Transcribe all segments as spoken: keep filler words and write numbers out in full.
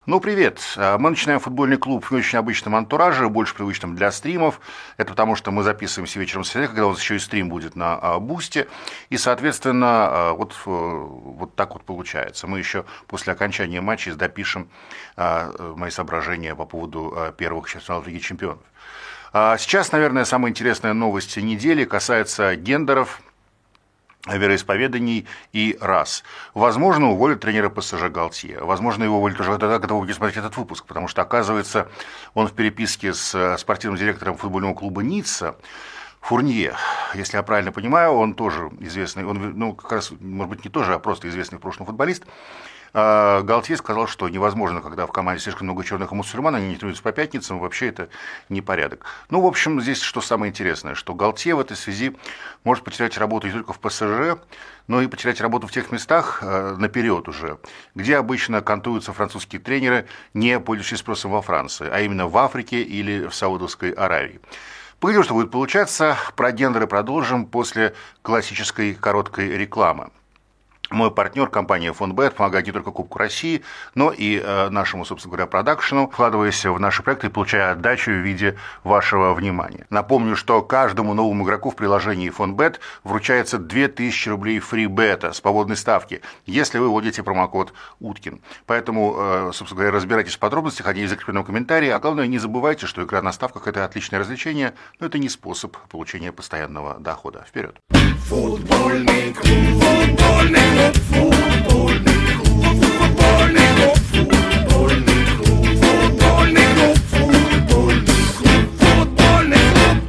Ну, привет. Мы начинаем футбольный клуб в не очень обычном антураже, больше привычном для стримов. Это потому, что мы записываемся вечером в среду, когда у нас еще и стрим будет на Бусте. И, соответственно, вот, вот так вот получается. Мы еще после окончания матча допишем мои соображения по поводу первых четвертьфиналов Лиги Чемпионов. Сейчас, наверное, самая интересная новость недели касается гендеров, вероисповеданий и рас. Возможно, уволят тренера ПСЖ Галтье. Возможно, его уволят уже тогда, когда вы будете смотреть этот выпуск, потому что, оказывается, он в переписке с спортивным директором футбольного клуба Ницца Фурнье. Если я правильно понимаю, он тоже известный, он, ну, как раз, может быть, не тоже, а просто известный в прошлом футболист. Галтье сказал, что невозможно, когда в команде слишком много черных мусульман, они не тренируются по пятницам, вообще это непорядок. Ну, в общем, здесь что самое интересное, что Галтье в этой связи может потерять работу не только в ПСЖ, но и потерять работу в тех местах наперед уже, где обычно кантуются французские тренеры, не пользующиеся спросом во Франции, а именно в Африке или в Саудовской Аравии. Поглядим, что будет получаться. Про гендеры продолжим после классической короткой рекламы. Мой партнер, компания Фонбет, помогает не только Кубку России, но и э, нашему, собственно говоря, продакшену, вкладываясь в наши проекты и получая отдачу в виде вашего внимания. Напомню, что каждому новому игроку в приложении Фонбет вручается две тысячи рублей фрибета с поводной ставки, если вы вводите промокод Уткин. Поэтому, э, собственно говоря, разбирайтесь в подробностях, они в закрепленном комментарии. А главное, не забывайте, что игра на ставках – это отличное развлечение, но это не способ получения постоянного дохода. Вперед! Футбольный клуб, футбольный клуб, футбольный клуб, футбольный клуб, футбольный клуб, футбольный клуб, футбольный клуб, футбольный клуб.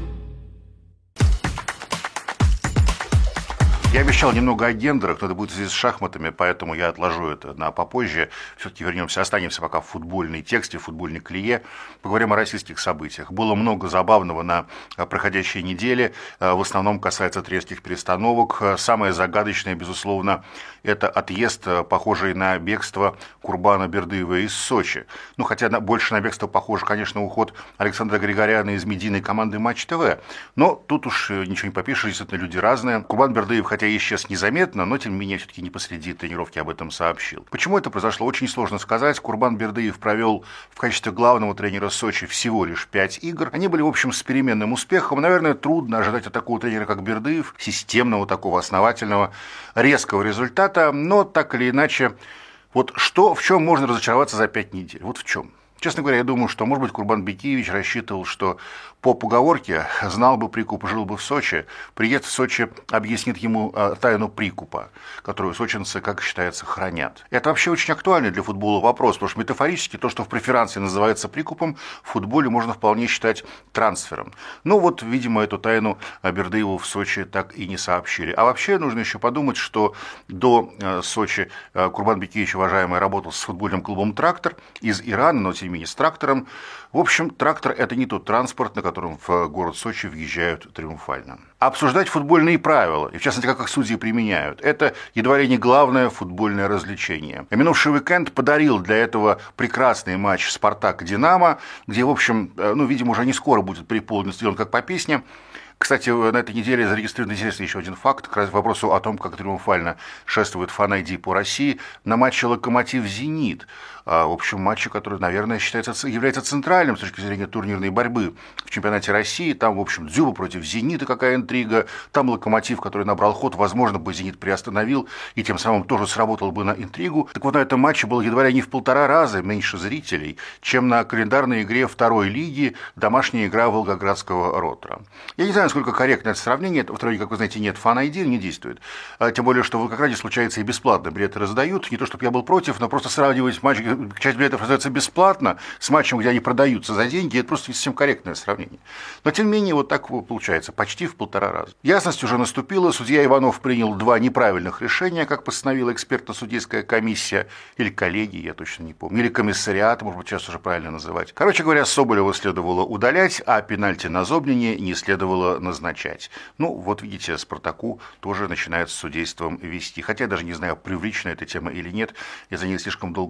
Я обещал немного о гендерах, но это будет здесь с шахматами, поэтому я отложу это на попозже. Все-таки вернемся, останемся пока в футбольной тексте, в футбольной клее. Поговорим о российских событиях. Было много забавного на проходящей неделе. В основном касается треских перестановок. Самое загадочное, безусловно, это отъезд, похожий на бегство Курбана Бердыева из Сочи. Ну, хотя больше на бегство похож, конечно, уход Александра Григоряна из медийной команды Матч ТВ. Но тут уж ничего не попишешь, действительно, люди разные. Курбан Бердыев, хотя исчез незаметно, но тем не менее все-таки не посреди тренировки об этом сообщил. Почему это произошло, очень сложно сказать. Курбан Бердыев провел в качестве главного тренера Сочи всего лишь пять игр. Они были, в общем, с переменным успехом. Наверное, трудно ожидать от такого тренера, как Бердыев, системного, такого основательного, резкого результата, но так или иначе, вот что, в чем можно разочароваться за пять недель? Вот в чем? Честно говоря, я думаю, что, может быть, Курбан Бекиевич рассчитывал, что по поговорке знал бы прикуп, жил бы в Сочи, приезд в Сочи объяснит ему тайну прикупа, которую сочинцы, как считается, хранят. Это вообще очень актуальный для футбола вопрос, потому что метафорически то, что в преферансе называется прикупом, в футболе можно вполне считать трансфером. Ну вот, видимо, эту тайну Бердыеву в Сочи так и не сообщили. А вообще нужно еще подумать, что до Сочи Курбан Бекиевич, уважаемый, работал с футбольным клубом «Трактор» из Ирана, но тем не менее с трактором. В общем, трактор – это не тот транспорт, на котором в город Сочи въезжают триумфально. Обсуждать футбольные правила, и в частности, как их судьи применяют, это едва ли не главное футбольное развлечение. А минувший уикенд подарил для этого прекрасный матч «Спартак-Динамо», где, в общем, ну, видимо, уже не скоро будет переполнен стадион, как по песне. Кстати, на этой неделе зарегистрирован интересный еще один факт к вопросу о том, как триумфально шествует Fan ай ди по России на матче «Локомотив-Зенит». В общем, матче, который, наверное, считается, является центральным с точки зрения турнирной борьбы в чемпионате России. Там, в общем, Дзюба против «Зенита», какая интрига. Там «Локомотив», который набрал ход, возможно, бы «Зенит» приостановил и тем самым тоже сработал бы на интригу. Так вот, на этом матче было едва ли не в полтора раза меньше зрителей, чем на календарной игре второй лиги домашняя игра Волгоградского «Ротора». Я не знаю, насколько корректно это сравнение. Второй лиги, как вы знаете, нет, Fan ай ди не действует. Тем более, что в Волгограде случается и бесплатно билеты раздают. Не то, чтобы я был против, но просто сравнивать матч, часть билетов раздается бесплатно с матчем, где они продаются за деньги, это просто не совсем корректное сравнение. Но, тем не менее, вот так получается, почти в полтора раза. Ясность уже наступила, судья Иванов принял два неправильных решения, как постановила экспертно-судейская комиссия, или коллегия, я точно не помню, или комиссариат, может быть, сейчас уже правильно называть. Короче говоря, Соболева следовало удалять, а пенальти на Зобнине не следовало назначать. Ну, вот видите, Спартаку тоже начинает с судейством вести. Хотя я даже не знаю, привлечена эта тема или нет, я за ней слишком долго наблюдаю,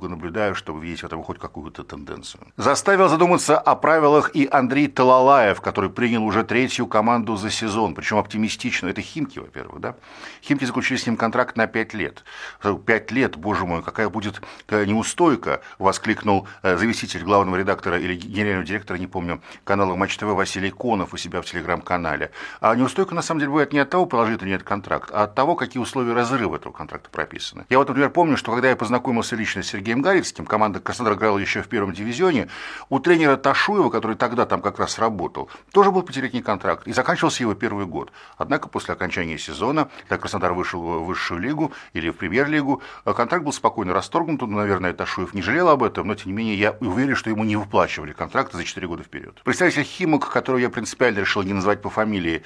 читаю, чтобы видеть в этом хоть какую-то тенденцию. Заставил задуматься о правилах и Андрей Талалаев, который принял уже третью команду за сезон, причем оптимистично. Это Химки, во-первых, да? Химки заключили с ним контракт на пять лет. Пять лет, боже мой, какая будет неустойка, воскликнул заместитель главного редактора или генерального директора, не помню, канала Матч ТВ Василий Конов у себя в телеграм-канале. А неустойка на самом деле бывает не от того, положить или нет контракт, а от того, какие условия разрыва этого контракта прописаны. Я вот, например, помню, что когда я познакомился лично с Сергеем Гарицким, команда Краснодар играла еще в первом дивизионе, у тренера Ташуева, который тогда там как раз работал, тоже был пятилетний контракт, и заканчивался его первый год. Однако после окончания сезона, когда Краснодар вышел в высшую лигу или в премьер-лигу, контракт был спокойно расторгнут, ну, наверное, Ташуев не жалел об этом, но тем не менее я уверен, что ему не выплачивали контракты за четыре года вперед. Представитель Химок, которого я принципиально решил не называть по фамилии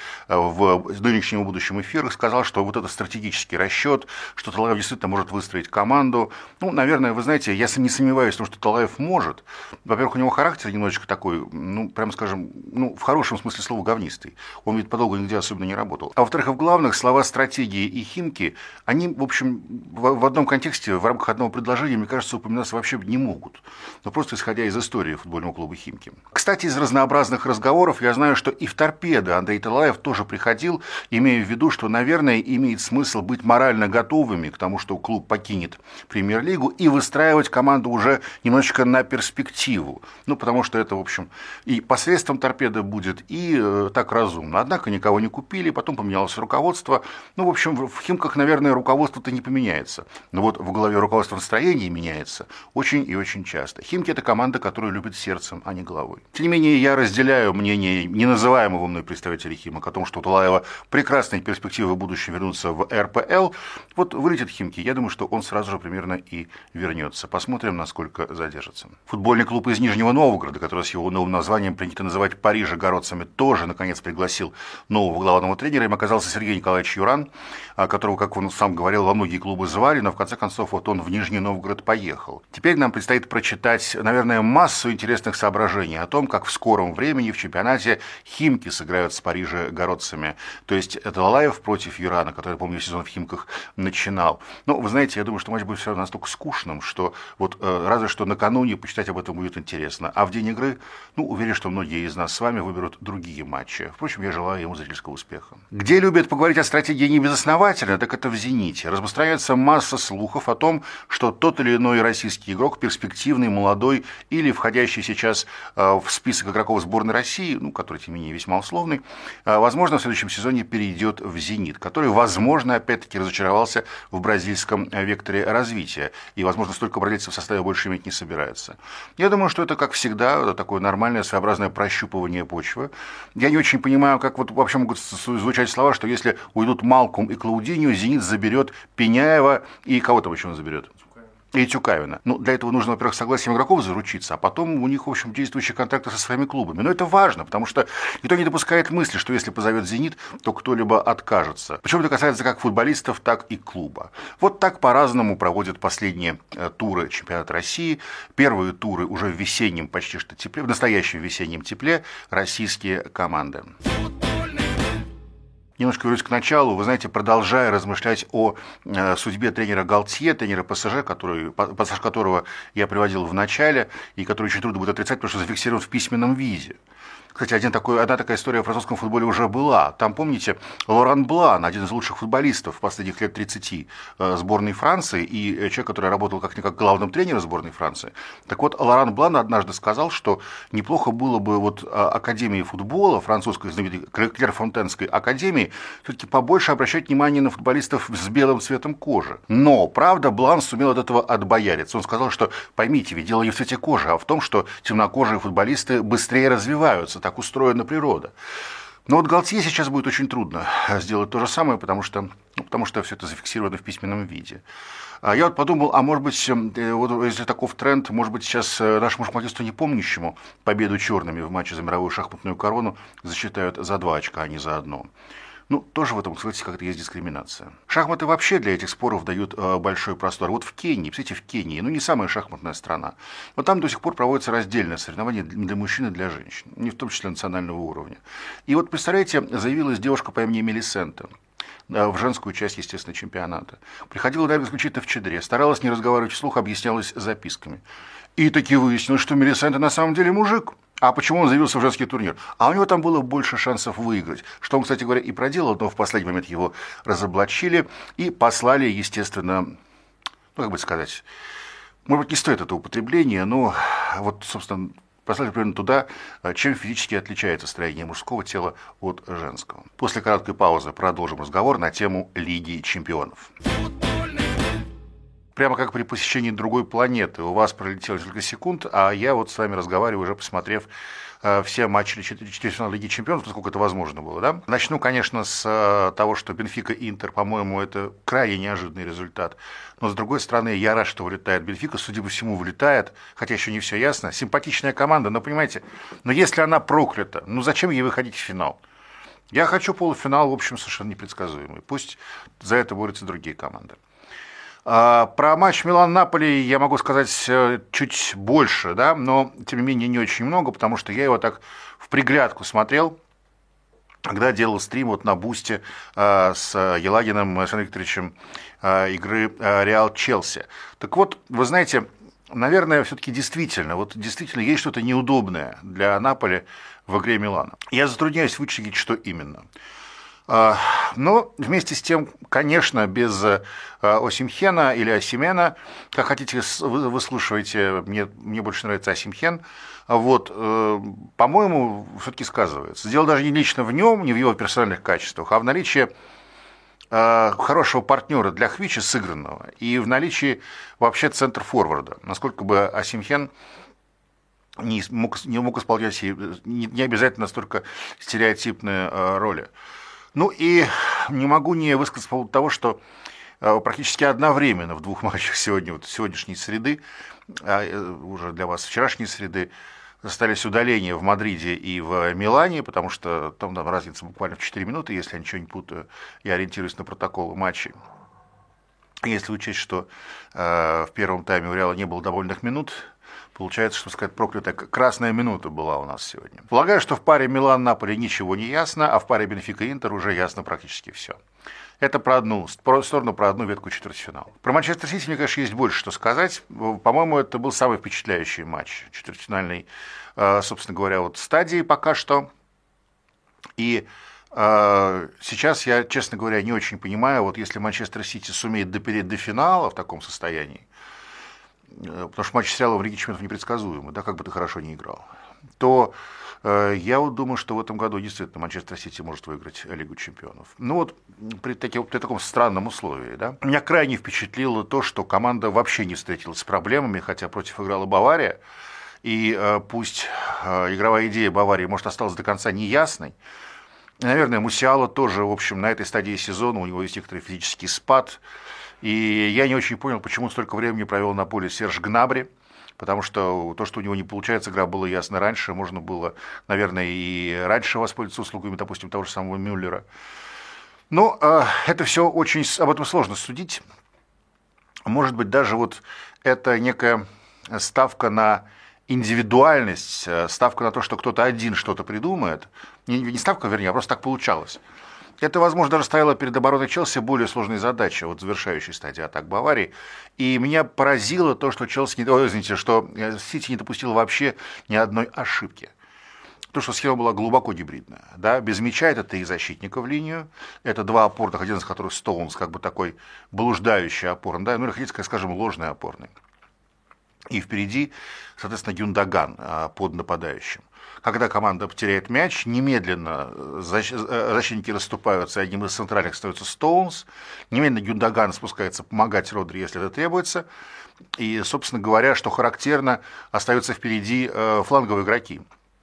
в нынешнем и будущем эфирах, сказал, что вот это стратегический расчет, что Талаев действительно может выстроить команду. Ну, наверное, вы знаете, я не сомневаюсь в том, что Талаев может. Во-первых, у него характер немножечко такой, ну, прямо скажем, ну, в хорошем смысле слова говнистый. Он ведь подолгу нигде особенно не работал. А во-вторых, в главных слова стратегии и Химки, они, в общем, в, в одном контексте, в рамках одного предложения, мне кажется, упоминаться вообще не могут. Но просто исходя из истории футбольного клуба Химки. Кстати, из разнообразных разговоров я знаю, что и в «Торпедо» Андрей Талалаев тоже приходил, имея в виду, что, наверное, имеет смысл быть морально готовыми к тому, что клуб покинет премьер-лигу, и выстраивать команду уже немножечко на перспективу. Ну, потому что это, в общем, и посредством «Торпедо» будет, и э, так разумно. Однако никого не купили, потом поменялось руководство. Ну, в общем, в Химках, наверное, руководство-то не поменяется. Но вот в голове руководство настроения меняется очень и очень часто. Химки – это команда, которую любит сердцем, а не головой. Тем не менее, я разделяю мнение неназываемого мной представителя Химок о том, что у Талаева прекрасные перспективы в будущем вернуться в эр пэ эл. Вот вылетит Химки, я думаю, что он сразу же примерно и вернется. Посмотрим, насколько задержится. Футбольный клуб из Нижнего Новгорода, который с его новым названием принято называть парижегородцами, тоже, наконец, пригласил нового главного тренера. Им оказался Сергей Николаевич Юран, которого, как он сам говорил, во многие клубы звали, но в конце концов вот он в Нижний Новгород поехал. Теперь нам предстоит прочитать, наверное, массу интересных соображений о том, как в скором времени в чемпионате Химки сыграют с парижегородцами. То есть это Талалаев против Юрана, который, помню, сезон в Химках начинал. Но, вы знаете, я думаю, что матч будет все равно настолько скучным, что вот э, разве что накануне почитать об этом будет интересно. А в день игры, ну, уверен, что многие из нас с вами выберут другие матчи. Впрочем, я желаю ему зрительского успеха. Где любят поговорить о стратегии не безосновательно, так это в «Зените». Распространяется масса слухов о том, что тот или иной российский игрок, перспективный, молодой или входящий сейчас э, в список игроков сборной России, ну, который, тем не менее, весьма условный, э, возможно, в следующем сезоне перейдет в «Зенит», который, возможно, опять-таки разочаровался в бразильском векторе развития. И, возможно, столько бразильцев в составе больше иметь не собирается. Я думаю, что это, как всегда, такое нормальное, своеобразное прощупывание почвы. Я не очень понимаю, как вот вообще могут звучать слова, что если уйдут Малком и Клаудиньо, «Зенит» заберет Пеняева и кого там еще он заберет? И Тюкавина. Ну, для этого нужно, во-первых, согласием игроков заручиться, а потом у них, в общем, действующие контракты со своими клубами. Но это важно, потому что никто не допускает мысли, что если позовет «Зенит», то кто-либо откажется. Причем это касается как футболистов, так и клуба. Вот так по-разному проводят последние туры чемпионата России. Первые туры уже в весеннем почти что тепле, в настоящем весеннем тепле российские команды. Немножко вернусь к началу. Вы знаете, продолжая размышлять о э, судьбе тренера Галтье, тренера ПСЖ, который, пассаж которого я приводил в начале, и который очень трудно будет отрицать, потому что зафиксирован в письменном виде. Кстати, один такой, одна такая история в французском футболе уже была. Там, помните, Лоран Блан, один из лучших футболистов последних лет тридцати сборной Франции, и человек, который работал как-никак главным тренером сборной Франции. Так вот, Лоран Блан однажды сказал, что неплохо было бы вот Академии футбола, французской знаменитой Клерфонтенской академии, все-таки побольше обращать внимание на футболистов с белым цветом кожи. Но, правда, Блан сумел от этого отбояриться. Он сказал, что, поймите, ведь дело не в цвете кожи, а в том, что темнокожие футболисты быстрее развиваются. Так устроена природа. Но вот Галтье сейчас будет очень трудно сделать то же самое, потому что, ну, потому что все это зафиксировано в письменном виде. Я вот подумал, а может быть, вот если таков тренд, может быть, сейчас нашему шахматисту непомнящему победу черными в матче за мировую шахматную корону засчитают за два очка, а не за одно. Ну, тоже в этом, кстати, как-то есть дискриминация. Шахматы вообще для этих споров дают э, большой простор. Вот в Кении, представляете, в Кении, ну, не самая шахматная страна. Вот там до сих пор проводится раздельное соревнование для мужчин и для женщин, не в том числе национального уровня. И вот, представляете, заявилась девушка по имени Мелисента. в женскую часть, естественно, чемпионата. Приходила, наверное, исключительно в чадре, старалась не разговаривать вслух, объяснялась записками. И таки выяснилось, что Мелисента на самом деле мужик. А почему он заявился в женский турнир? А у него там было больше шансов выиграть. Что он, кстати говоря, и проделал, но в последний момент его разоблачили и послали, естественно, ну, как бы сказать, может быть, не стоит это употребление, но вот, собственно, послали примерно туда, чем физически отличается строение мужского тела от женского. После короткой паузы продолжим разговор на тему Лиги чемпионов. Прямо как при посещении другой планеты. У вас пролетело несколько секунд, а я вот с вами разговариваю, уже посмотрев все матчи четвертьфинала Лиги чемпионов, насколько это возможно было. Да? Начну, конечно, с того, что Бенфика Интер, по-моему, это крайне неожиданный результат. Но, с другой стороны, я рад, что вылетает Бенфика, судя по всему, вылетает, хотя еще не все ясно. Симпатичная команда, но, понимаете, но если она проклята, ну зачем ей выходить в финал? Я хочу полуфинал, в общем, совершенно непредсказуемый. Пусть за это борются другие команды. Про матч Милан-Наполи я могу сказать чуть больше, да, но, тем не менее, не очень много, потому что я его так в приглядку смотрел, когда делал стрим вот на Бусте с Елагиным Александром Викторовичем игры Реал-Челси. Так вот, вы знаете, наверное, все-таки действительно, вот действительно есть что-то неудобное для Наполи в игре Милана. Я затрудняюсь вычислить, что именно. Но вместе с тем, конечно, без Осимхена или Осимена, как хотите, вы выслушиваете, мне, мне больше нравится Осимхен, вот, по-моему, все-таки сказывается. Дело даже не лично в нем, не в его персональных качествах, а в наличии хорошего партнера для Хвича сыгранного и в наличии вообще центр-форварда, насколько бы Осимхен не мог, не мог исполнять не, не обязательно настолько стереотипные роли. Ну и не могу не высказаться по поводу того, что практически одновременно в двух матчах сегодня, вот сегодняшней среды, уже для вас вчерашней среды, остались удаления в Мадриде и в Милане, потому что там, там разница буквально в четыре минуты, если я ничего не путаю, я ориентируюсь на протоколы матчей. Если учесть, что в первом тайме у Реала не было добавленных минут, получается, что сказать, проклятая красная минута была у нас сегодня. Полагаю, что в паре Милан-Наполи ничего не ясно, а в паре Бенфика-Интер уже ясно практически все. Это про одну сторону, про одну ветку четвертьфинала. Про Манчестер Сити, мне, конечно, есть больше что сказать. По-моему, это был самый впечатляющий матч четвертьфинальной, собственно говоря, вот стадии пока что. И сейчас я, честно говоря, не очень понимаю, вот если Манчестер Сити сумеет допереть до финала в таком состоянии, потому что матч с Реалом в Лиге чемпионов непредсказуемый, да, как бы ты хорошо не играл, то э, я вот думаю, что в этом году действительно Манчестер Сити может выиграть Лигу чемпионов. Ну вот при, таки, при таком странном условии, да, меня крайне впечатлило то, что команда вообще не встретилась с проблемами, хотя против играла Бавария, и э, пусть э, игровая идея Баварии, может, осталась до конца неясной, и, наверное, Мусиала тоже, в общем, на этой стадии сезона, у него есть некоторый физический спад. И я не очень понял, почему столько времени провел на поле Серж Гнабри, потому что то, что у него не получается, игра была ясно раньше, можно было, наверное, и раньше воспользоваться услугами, допустим, того же самого Мюллера. Но э, это все очень, об этом сложно судить. Может быть, даже вот это некая ставка на индивидуальность, ставка на то, что кто-то один что-то придумает, не, не ставка, вернее, а просто так получалось. Это, возможно, даже ставило перед обороной Челси более сложной задачей, вот завершающей стадии атак Баварии. И меня поразило то, что Челси не, ой, извините, что Сити не допустил вообще ни одной ошибки. То, что схема была глубоко гибридная. Да? Без мяча это три защитника в линию, это два опорных, один из которых Стоунс, как бы такой блуждающий опорный, да? Ну или хотите сказать, скажем, ложный опорный. И впереди, соответственно, Гюндоган под нападающим. Когда команда потеряет мяч, немедленно защитники расступаются, одним из центральных становится Стоунс, немедленно Гюндоган спускается помогать Родри, если это требуется, и, собственно говоря, что характерно, остаются впереди фланговые игроки.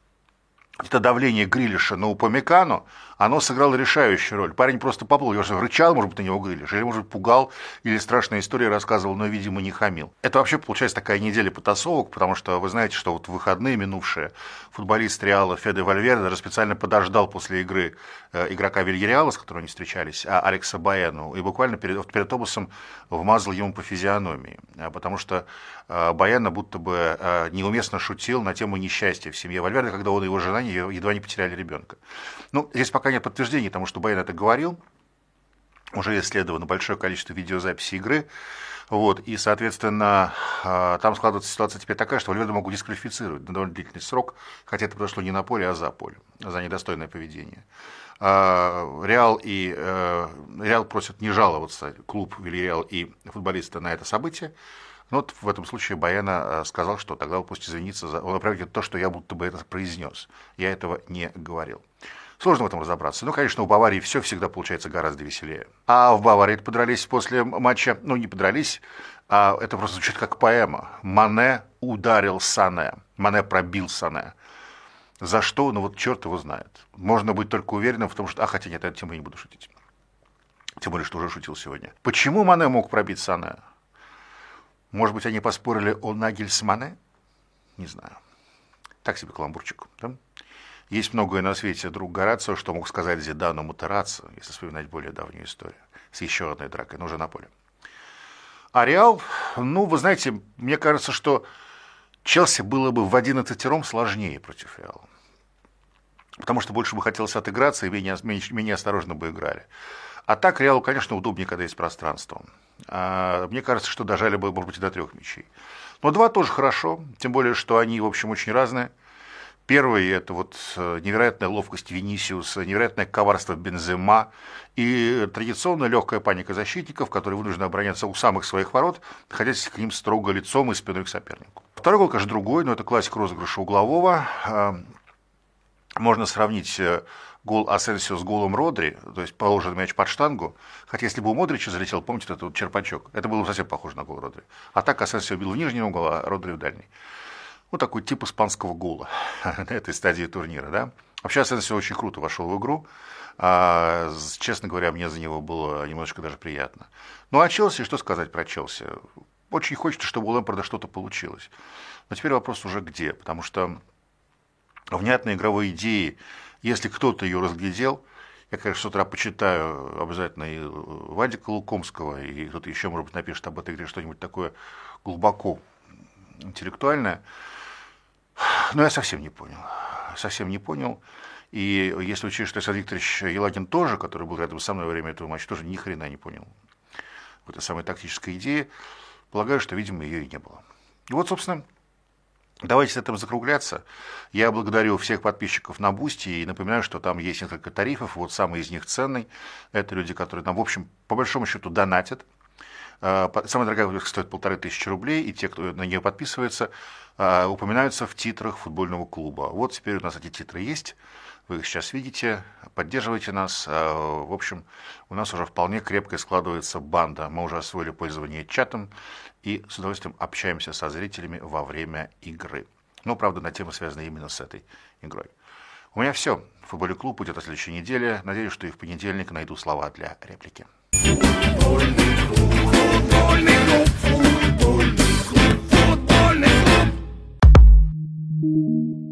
Это давление Грилиша на Упамекано, оно сыграло решающую роль. Парень просто поплыл, я же рычал, может быть, на него Грилиш, или, может быть, пугал, или страшные истории рассказывал, но, видимо, не хамил. Это вообще получается такая неделя потасовок, потому что вы знаете, что вот в выходные минувшие футболист Реала Феде Вальверде даже специально подождал после игры игрока Вильяреала, с которым они встречались, Алекса Баяну, и буквально перед, перед автобусом вмазал ему по физиономии, потому что Баяна будто бы неуместно шутил на тему несчастья в семье Вальверде, когда он и его жена едва не потеряли ребенка. Ну, здесь пока нет подтверждений тому, что Баян это говорил, уже исследовано большое количество видеозаписей игры. Вот, и, соответственно, там складывается ситуация теперь такая, что Вальверде могут дисквалифицировать на довольно длительный срок, хотя это произошло не на поле, а за поле, за недостойное поведение. Реал, и, Реал просит не жаловаться, клуб Вильяреал и футболисты, на это событие. Но вот в этом случае Баена сказал, что тогда он пусть извинится, за... он оправдывает то, что я будто бы это произнес. Я этого не говорил. Сложно в этом разобраться. Ну, конечно, у Баварии все всегда получается гораздо веселее. А в Баварии подрались после матча, ну, не подрались, а это просто звучит как поэма. Мане ударил Сане. Мане пробил Сане. За что? Ну, вот черт его знает. Можно быть только уверенным в том, что... А, хотя нет, эту тему я не буду шутить. Тем более, что уже шутил сегодня. Почему Мане мог пробить Сане? Может быть, они поспорили о Нагельсмане? Не знаю. Так себе каламбурчик, да? Есть многое на свете друг Горацио, что мог сказать Зидану Матераццо, если вспоминать более давнюю историю, с еще одной дракой, но уже на поле. А Реал, ну, вы знаете, мне кажется, что Челси было бы в одиннадцатером сложнее против Реала. Потому что больше бы хотелось отыграться, и менее, менее осторожно бы играли. А так Реалу, конечно, удобнее, когда есть пространство. А мне кажется, что дожали бы, может быть, и до трех мячей. Но два тоже хорошо, тем более, что они, в общем, очень разные. Первый – это вот невероятная ловкость Винисиуса, невероятное коварство Бензема и традиционная легкая паника защитников, которые вынуждены обороняться у самых своих ворот, находясь к ним строго лицом и спиной к сопернику. Второй гол, конечно, другой, но это классика розыгрыша углового. Можно сравнить гол Асенсио с голом Родри, то есть положенный мяч под штангу. Хотя если бы у Модрича залетел, помните, этот вот черпачок, это было бы совсем похоже на гол Родри. А так Асенсио бил в нижний угол, а Родри в дальний. Вот такой тип испанского гола на этой стадии турнира. Да? Вообще Асенсио очень круто вошел в игру. А, честно говоря, мне за него было немножечко даже приятно. Ну а Челси, что сказать про Челси? Очень хочется, чтобы у Лэмпарда что-то получилось. Но теперь вопрос уже где, потому что внятной игровой идеи, если кто-то ее разглядел, я, конечно, с утра почитаю обязательно и Вадика Лукомского, и кто-то еще, может быть, напишет об этой игре что-нибудь такое глубоко интеллектуальное, но я совсем не понял. Совсем не понял. И если учесть, что Александр Викторович Елагин тоже, который был рядом со мной во время этого матча, тоже ни хрена не понял этой самой тактической идеи, полагаю, что, видимо, ее и не было. И вот, собственно, давайте с этим закругляться. Я благодарю всех подписчиков на Бусти и напоминаю, что там есть несколько тарифов. Вот самый из них ценный. Это люди, которые нам, в общем, по большому счету донатят. Самая дорогая выпуска стоит полторы тысячи рублей, и те, кто на нее подписывается, упоминаются в титрах футбольного клуба. Вот теперь у нас эти титры есть, вы их сейчас видите, поддерживайте нас. В общем, у нас уже вполне крепкая складывается банда. Мы уже освоили пользование чатом и с удовольствием общаемся со зрителями во время игры. Но, правда, на темы, связанные именно с этой игрой. У меня все. Футбольный клуб будет на следующей неделе. Надеюсь, что и в понедельник найду слова для реплики. Футбольный клуб, футбольный клуб, футбольный клуб, футбольный клуб.